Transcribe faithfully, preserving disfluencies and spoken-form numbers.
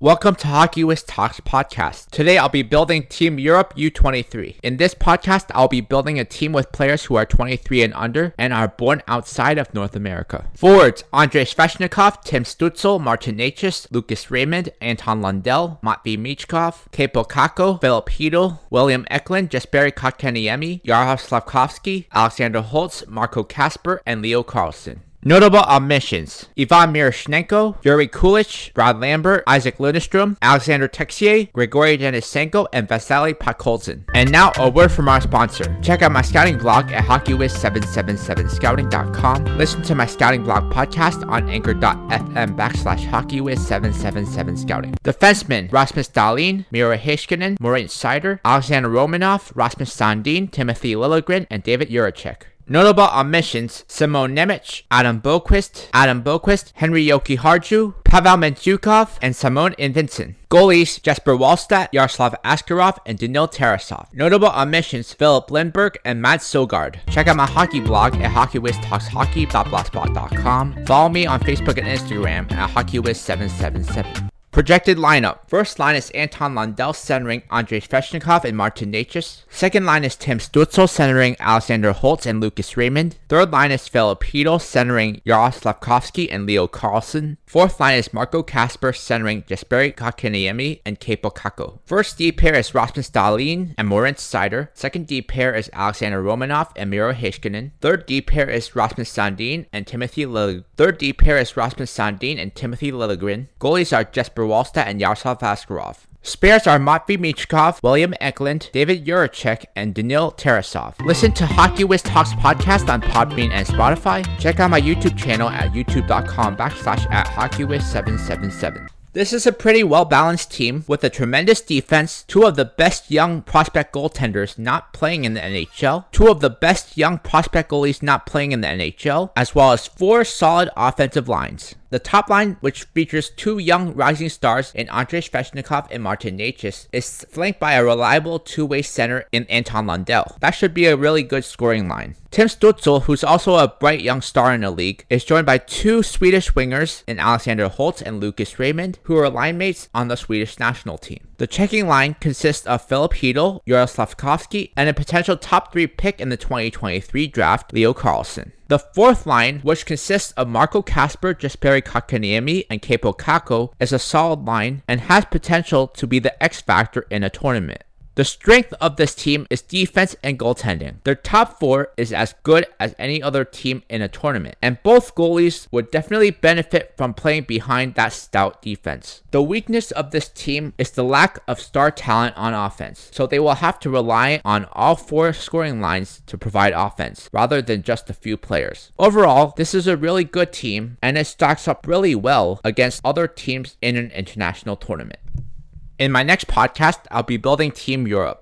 Welcome to Hockey Whiz Talks podcast. Today I'll be building Team Europe U twenty-three. In this podcast, I'll be building a team with players who are twenty-three and under and are born outside of North America. Forwards: Andrei Svechnikov, Tim Stützle, Martin Necas, Lucas Raymond, Anton Lundell, Matvei Michkov, Kaapo Kakko, Filip Chytil, William Eklund, Jesperi Kotkaniemi, Yaroslav Slavkovsky, Alexander Holtz, Marco Kasper, and Leo Carlsson. Notable omissions: Ivan Miroshnichenko, Yuri Kulich, Brad Lambert, Isaac Lundestrom, Alexander Texier, Grigory Denisenko, and Vasily Podkolzin. And now a word from our sponsor. Check out my scouting blog at hockey whiz seven seven seven scouting dot com. Listen to my scouting blog podcast on anchor.fm backslash hockeywiz777 scouting. Defensemen: Rasmus Dahlin, Miro Heiskanen, Moritz Seider, Alexander Romanov, Rasmus Sandin, Timothy Liljegren, and David Jiricek. Notable omissions: Simon Nemec, Adam Boqvist, Adam Boqvist, Henry Jokiharju, Pavel Mentyukov, and Simon Invincin. Goalies: Jesper Wallstedt, Yaroslav Askarov, and Danil Tarasov. Notable omissions: Philip Lindberg and Matt Sogard. Check out my hockey blog at hockey whiz talks hockey dot blogspot dot com. Follow me on Facebook and Instagram at hockey whiz seven seven seven. Projected lineup. First line is Anton Lundell centering Andrei Svechnikov and Martin Necas. Second line is Tim Stützle centering Alexander Holtz and Lucas Raymond. Third line is Filip Chytil centering Yaroslav Slavkovsky and Leo Carlsson. Fourth line is Marco Kasper centering Jesperi Kotkaniemi and Kaapo Kakko. First D pair is Rasmus Dahlin and Moritz Seider. Second D pair is Alexander Romanov and Miro Heiskanen. Third D pair is Rasmus Sandin and Timothy Liljegren. Third D pair is Rasmus Sandin and Timothy Liljegren. Goalies are Jesper Wallstedt and Yaroslav Askarov. Spares are Matvei Michkov, William Eklund, David Jiricek, and Danil Tarasov. Listen to Hockey Whiz Talks podcast on Podbean and Spotify. Check out my YouTube channel at youtube.com backslash at hockeywiz777. This is a pretty well-balanced team with a tremendous defense, two of the best young prospect goaltenders not playing in the N H L, two of the best young prospect goalies not playing in the N H L, as well as four solid offensive lines. The top line, which features two young rising stars in Andrei Svechnikov and Martin Necas, is flanked by a reliable two-way center in Anton Lundell. That should be a really good scoring line. Tim Stützle, who's also a bright young star in the league, is joined by two Swedish wingers in Alexander Holtz and Lucas Raymond, who are line mates on the Swedish national team. The checking line consists of Filip Chytil, Yaroslav Slavkovsky, and a potential top three pick in the twenty twenty-three draft, Leo Carlsson. The fourth line, which consists of Marco Kasper, Jesperi Kotkaniemi, and Kaapo Kakko, is a solid line and has potential to be the X factor in a tournament. The strength of this team is defense and goaltending. Their top four is as good as any other team in a tournament, and both goalies would definitely benefit from playing behind that stout defense. The weakness of this team is the lack of star talent on offense, so they will have to rely on all four scoring lines to provide offense, rather than just a few players. Overall, this is a really good team, and it stacks up really well against other teams in an international tournament. In my next podcast, I'll be building Team Europe.